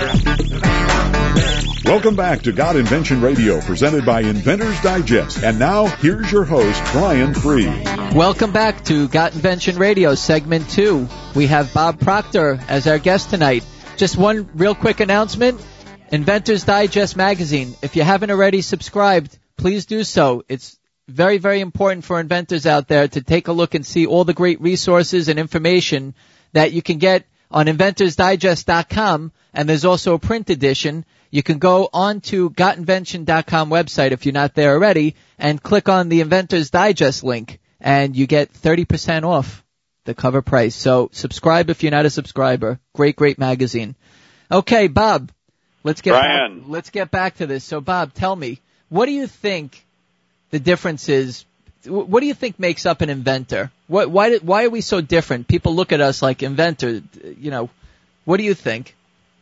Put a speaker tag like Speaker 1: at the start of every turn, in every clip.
Speaker 1: Welcome back to God Invention Radio, presented by Inventors Digest. And now, here's your host, Brian Free.
Speaker 2: Welcome back to God Invention Radio, Segment 2. We have Bob Proctor as our guest tonight. Just one real quick announcement. Inventors Digest magazine. If you haven't already subscribed, please do so. It's very, very important for inventors out there to take a look and see all the great resources and information that you can get on inventorsdigest.com, and there's also a print edition. You can go on to gotinvention.com website if you're not there already and click on the Inventors Digest link, and you get 30% off the cover price. So subscribe if you're not a subscriber. Great, great magazine. Okay, Bob, let's get back to this. So, Bob, tell me, what do you think the difference is? What do you think makes up an inventor? Why are we so different? People look at us like inventors. What do you think?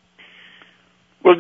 Speaker 3: Well,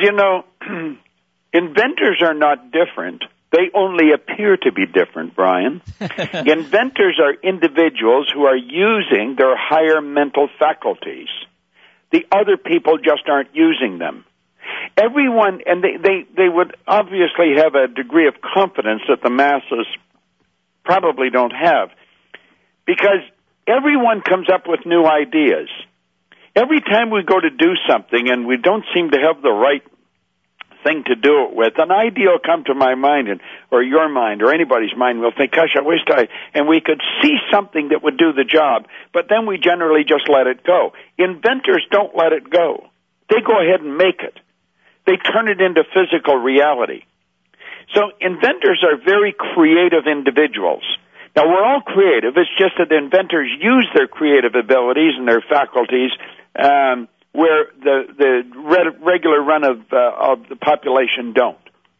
Speaker 3: inventors are not different. They only appear to be different, Brian. Inventors are individuals who are using their higher mental faculties. The other people just aren't using them. Everyone, and they would obviously have a degree of confidence that the masses probably don't have, because everyone comes up with new ideas. Every time we go to do something and we don't seem to have the right thing to do it with, an idea will come to my mind, or your mind, or anybody's mind. We'll think, gosh, I wish and we could see something that would do the job, but then we generally just let it go. Inventors don't let it go. They go ahead and make it. They turn it into physical reality. So inventors are very creative individuals. Now, we're all creative. It's just that inventors use their creative abilities and their faculties where the regular run of the population don't.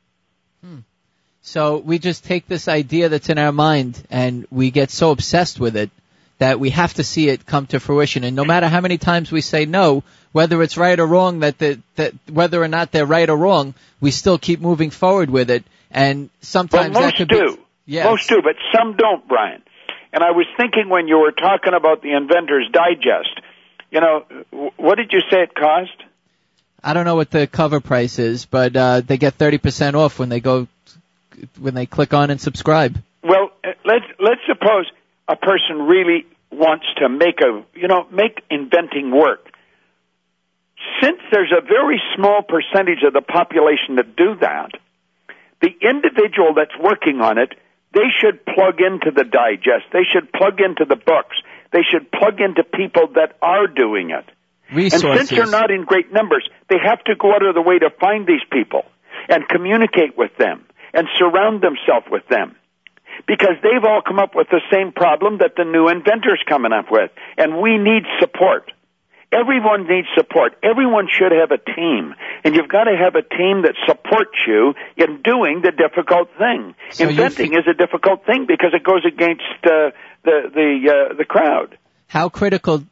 Speaker 2: So we just take this idea that's in our mind and we get so obsessed with it that we have to see it come to fruition. And no matter how many times we say no, whether it's right or wrong, that whether or not they're right or wrong, we still keep moving forward with it. And sometimes
Speaker 3: most
Speaker 2: that could
Speaker 3: do.
Speaker 2: Be... Yes.
Speaker 3: Most do, but some don't, Brian. And I was thinking when you were talking about the Inventors Digest, what did you say it cost?
Speaker 2: I don't know what the cover price is, but they get 30% off when they click on and subscribe.
Speaker 3: Well, let's suppose a person really wants to make inventing work. Since there's a very small percentage of the population that do that, the individual that's working on it, they should plug into the digest. They should plug into the books. They should plug into people that are doing it.
Speaker 2: Resources.
Speaker 3: And since they're not in great numbers, they have to go out of the way to find these people and communicate with them and surround themselves with them, because they've all come up with the same problem that the new inventor's coming up with, and we need support. Everyone needs support. Everyone should have a team, and you've got to have a team that supports you in doing the difficult thing. So inventing is a difficult thing because it goes against the crowd.
Speaker 2: How critical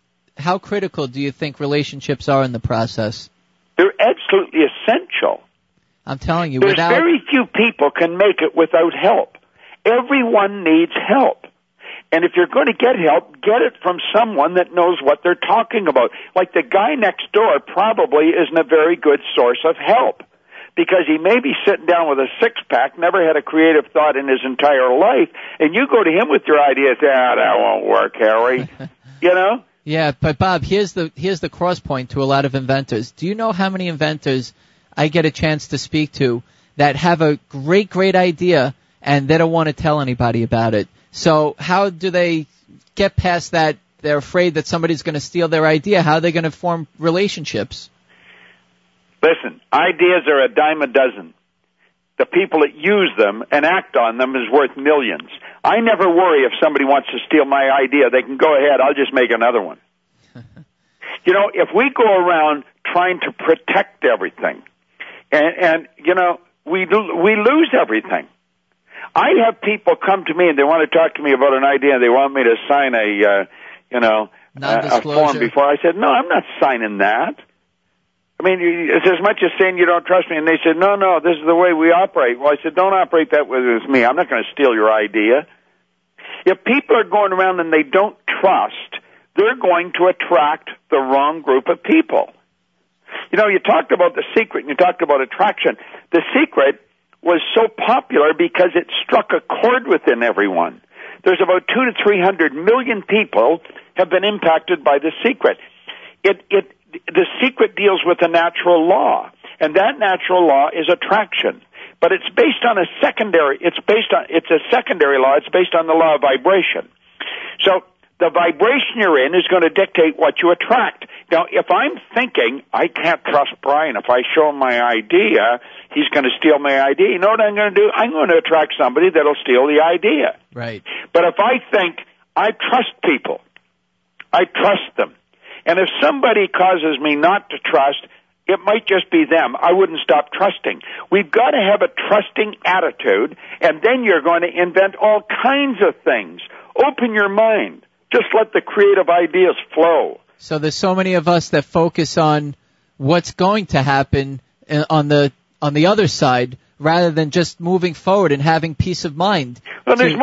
Speaker 2: do you think relationships are in the process?
Speaker 3: They're absolutely essential.
Speaker 2: I'm telling you,
Speaker 3: there's very few people can make it without help. Everyone needs help. And if you're going to get help, get it from someone that knows what they're talking about. Like the guy next door probably isn't a very good source of help, because he may be sitting down with a six-pack, never had a creative thought in his entire life, and you go to him with your ideas, that won't work, Harry.
Speaker 2: Yeah, but Bob, here's the cross point to a lot of inventors. Do you know how many inventors I get a chance to speak to that have a great, great idea and they don't want to tell anybody about it? So how do they get past that? They're afraid that somebody's going to steal their idea. How are they going to form relationships?
Speaker 3: Listen, ideas are a dime a dozen. The people that use them and act on them is worth millions. I never worry if somebody wants to steal my idea. They can go ahead. I'll just make another one. If we go around trying to protect everything, and we lose everything. I have people come to me and they want to talk to me about an idea and they want me to sign a form before. I said, no, I'm not signing that. I mean, it's as much as saying you don't trust me. And they said, no, this is the way we operate. Well, I said, don't operate that way with me. I'm not going to steal your idea. If people are going around and they don't trust, they're going to attract the wrong group of people. You know, you talked about The Secret and you talked about attraction. The Secret was so popular because it struck a chord within everyone. There's about 200 to 300 million people have been impacted by The Secret. The Secret deals with a natural law, and that natural law is attraction. But it's based on it's a secondary law. It's based on the law of vibration. So the vibration you're in is going to dictate what you attract. Now, if I'm thinking, I can't trust Brian. If I show him my idea, he's going to steal my idea. You know what I'm going to do? I'm going to attract somebody that'll steal the idea.
Speaker 2: Right.
Speaker 3: But if I think, I trust people, I trust them, and if somebody causes me not to trust, it might just be them. I wouldn't stop trusting. We've got to have a trusting attitude, and then you're going to invent all kinds of things. Open your mind. Just let the creative ideas flow.
Speaker 2: So there's so many of us that focus on what's going to happen on the other side rather than just moving forward and having peace of mind.
Speaker 3: Well, there's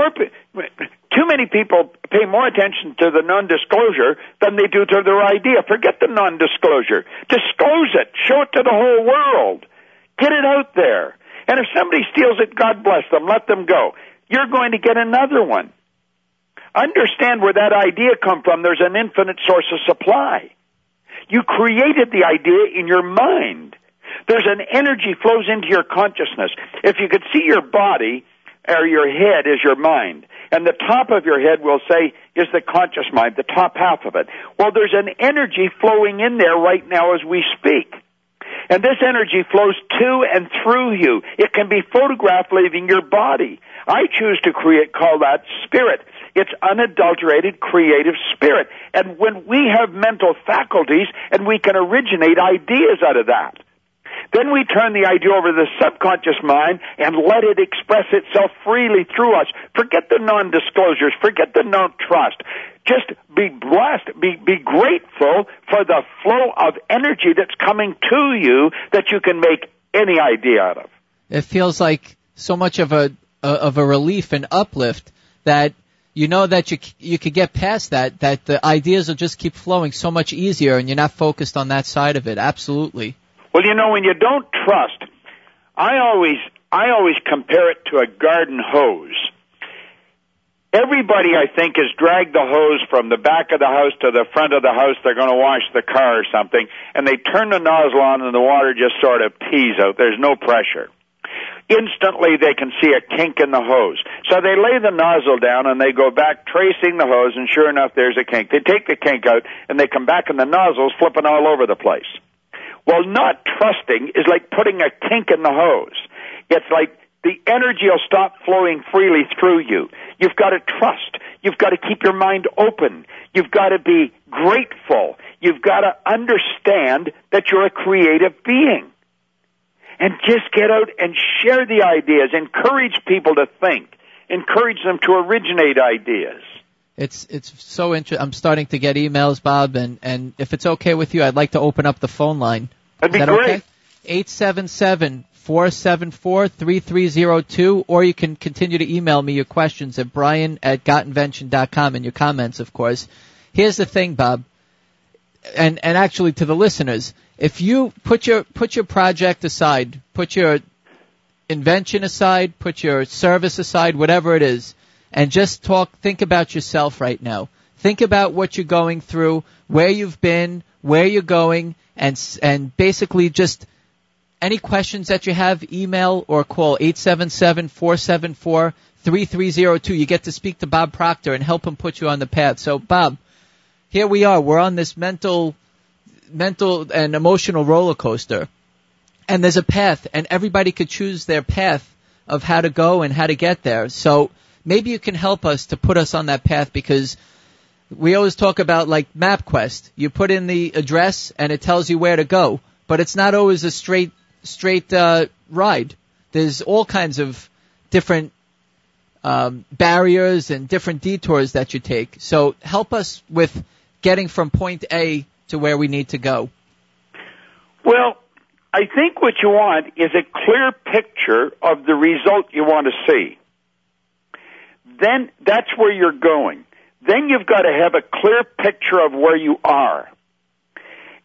Speaker 3: too many people pay more attention to the non-disclosure than they do to their idea. Forget the non-disclosure. Disclose it. Show it to the whole world. Get it out there. And if somebody steals it, God bless them. Let them go. You're going to get another one. Understand where that idea come from. There's an infinite source of supply. You created the idea in your mind. There's an energy flows into your consciousness. If you could see your body, or your head is your mind, and the top of your head will say is the conscious mind, the top half of it. Well, there's an energy flowing in there right now as we speak. And this energy flows to and through you. It can be photographed leaving your body. I choose to call that spirit. It's unadulterated creative spirit. And when we have mental faculties and we can originate ideas out of that, then we turn the idea over to the subconscious mind and let it express itself freely through us. Forget the non-disclosures. Forget the non-trust. Just be blessed. Be grateful for the flow of energy that's coming to you that you can make any idea out of.
Speaker 2: It feels like so much of a relief and uplift that you know that you could get past that the ideas will just keep flowing so much easier and you're not focused on that side of it. Absolutely.
Speaker 3: Well, you know, when you don't trust, I always compare it to a garden hose. Everybody, I think, has dragged the hose from the back of the house to the front of the house. They're going to wash the car or something, and they turn the nozzle on and the water just sort of pees out. There's no pressure. Instantly, they can see a kink in the hose. So they lay the nozzle down and they go back tracing the hose, and sure enough, there's a kink. They take the kink out, and they come back, and the nozzle's flipping all over the place. Well, not trusting is like putting a kink in the hose. It's like the energy will stop flowing freely through you. You've got to trust. You've got to keep your mind open. You've got to be grateful. You've got to understand that you're a creative being. And just get out and share the ideas. Encourage people to think. Encourage them to originate ideas.
Speaker 2: It's so interesting. I'm starting to get emails, Bob, and if it's okay with you, I'd like to open up the phone line.
Speaker 3: That'd be great.
Speaker 2: Okay? 877-474-3302, or you can continue to email me your questions at brian@gotinvention.com and your comments, of course. Here's the thing, Bob, and actually to the listeners, if you put your project aside, put your invention aside, put your service aside, whatever it is, and just think about yourself right now. Think about what you're going through, where you've been, where you're going, and basically just any questions that you have, email or call 877-474-3302. You get to speak to Bob Proctor and help him put you on the path. So, Bob, here we are. We're on this mental and emotional roller coaster, and there's a path, and everybody could choose their path of how to go and how to get there. So maybe you can help us to put us on that path, because we always talk about like MapQuest. You put in the address and it tells you where to go, but it's not always a straight ride. There's all kinds of different barriers and different detours that you take. So help us with getting from point A to where we need to go.
Speaker 3: Well, I think what you want is a clear picture of the result you want to see. Then that's where you're going. Then you've got to have a clear picture of where you are.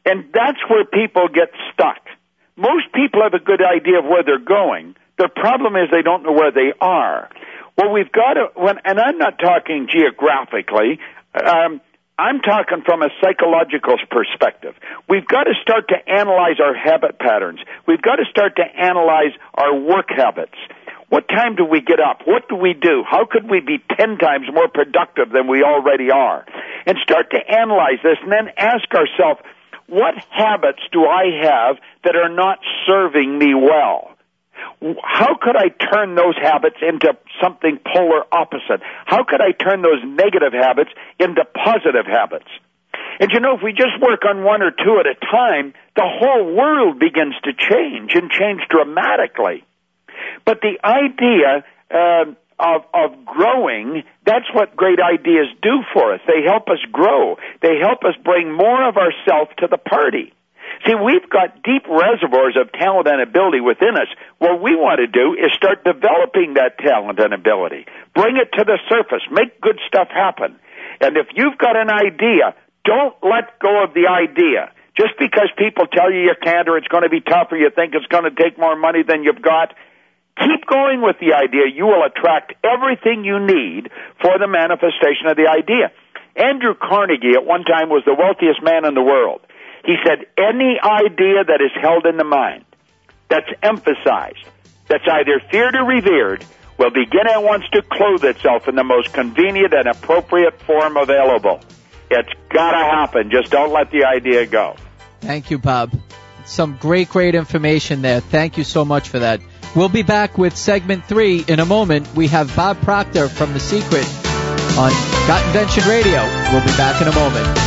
Speaker 3: And that's where people get stuck. Most people have a good idea of where they're going. Their problem is they don't know where they are. Well, we've got to, and I'm not talking geographically, I'm talking from a psychological perspective. We've got to start to analyze our habit patterns. We've got to start to analyze our work habits. What time do we get up? What do we do? How could we be 10 times more productive than we already are? And start to analyze this and then ask ourselves, what habits do I have that are not serving me well? How could I turn those habits into something polar opposite? How could I turn those negative habits into positive habits? And if we just work on one or two at a time, the whole world begins to change and change dramatically. But the idea of growing, that's what great ideas do for us. They help us grow. They help us bring more of ourselves to the party. See, we've got deep reservoirs of talent and ability within us. What we want to do is start developing that talent and ability. Bring it to the surface. Make good stuff happen. And if you've got an idea, don't let go of the idea. Just because people tell you can't, or it's going to be tough, or you think it's going to take more money than you've got, keep going with the idea. You will attract everything you need for the manifestation of the idea. Andrew Carnegie at one time was the wealthiest man in the world. He said, any idea that is held in the mind, that's emphasized, that's either feared or revered, will begin at once to clothe itself in the most convenient and appropriate form available. It's got to happen. Just don't let the idea go.
Speaker 2: Thank you, Bob. Some great information there. Thank you so much for that. We'll be back with segment 3 in a moment. We have Bob Proctor from The Secret on Got Invention Radio. We'll be back in a moment.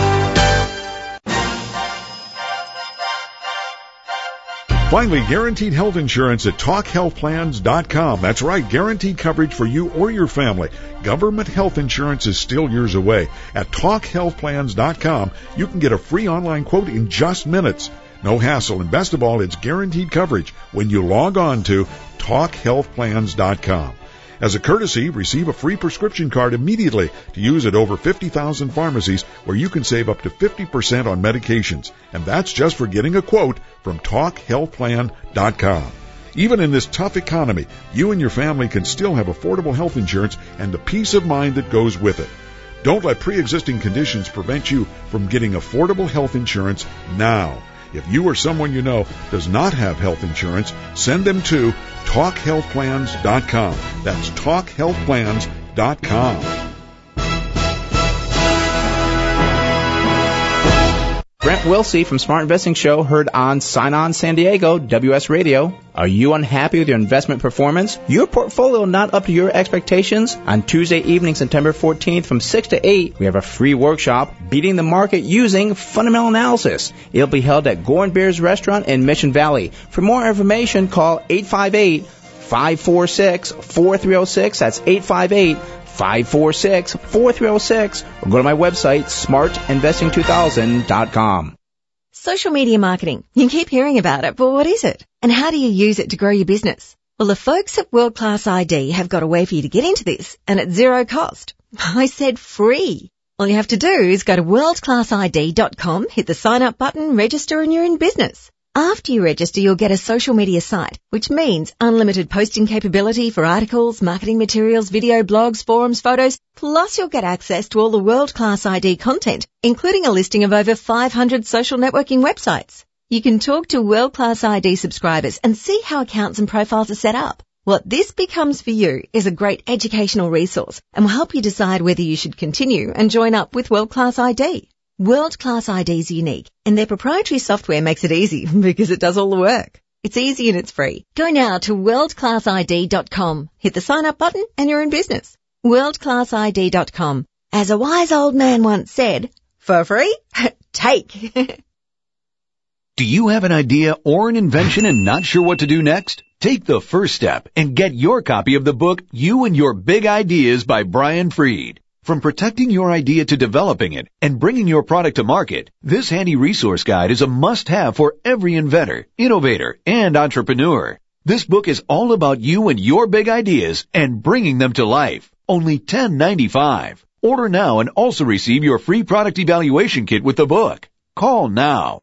Speaker 1: Finally, guaranteed health insurance at TalkHealthPlans.com. That's right, guaranteed coverage for you or your family. Government health insurance is still years away. At TalkHealthPlans.com, you can get a free online quote in just minutes. No hassle, and best of all, it's guaranteed coverage when you log on to TalkHealthPlans.com. As a courtesy, receive a free prescription card immediately to use at over 50,000 pharmacies where you can save up to 50% on medications. And that's just for getting a quote from TalkHealthPlan.com. Even in this tough economy, you and your family can still have affordable health insurance and the peace of mind that goes with it. Don't let pre-existing conditions prevent you from getting affordable health insurance now. If you or someone you know does not have health insurance, send them to TalkHealthPlans.com. That's TalkHealthPlans.com.
Speaker 4: Brent Wilsey from Smart Investing Show heard on Sign On San Diego, WS Radio. Are you unhappy with your investment performance? Your portfolio not up to your expectations? On Tuesday evening, September 14th from 6 to 8, we have a free workshop, Beating the Market Using Fundamental Analysis. It'll be held at Gorin Bears Restaurant in Mission Valley. For more information, call 858-546-4306. That's 858-546-4306, or go to my website, smartinvesting2000.com.
Speaker 5: Social media marketing. You keep hearing about it, but what is it? And how do you use it to grow your business? Well, the folks at World Class ID have got a way for you to get into this, and at zero cost. I said free. All you have to do is go to worldclassid.com, hit the sign up button, register, and you're in business. After you register, you'll get a social media site, which means unlimited posting capability for articles, marketing materials, video, blogs, forums, photos, plus you'll get access to all the World Class ID content, including a listing of over 500 social networking websites. You can talk to World Class ID subscribers and see how accounts and profiles are set up. What this becomes for you is a great educational resource and will help you decide whether you should continue and join up with World Class ID. World Class ID is unique, and their proprietary software makes it easy because it does all the work. It's easy and it's free. Go now to worldclassid.com, hit the sign up button, and you're in business. Worldclassid.com. As a wise old man once said, for free, take.
Speaker 6: Do you have an idea or an invention and not sure what to do next? Take the first step and get your copy of the book, You and Your Big Ideas by Brian Freed. From protecting your idea to developing it and bringing your product to market, this handy resource guide is a must-have for every inventor, innovator, and entrepreneur. This book is all about you and your big ideas and bringing them to life. Only $10.95. Order now and also receive your free product evaluation kit with the book. Call now.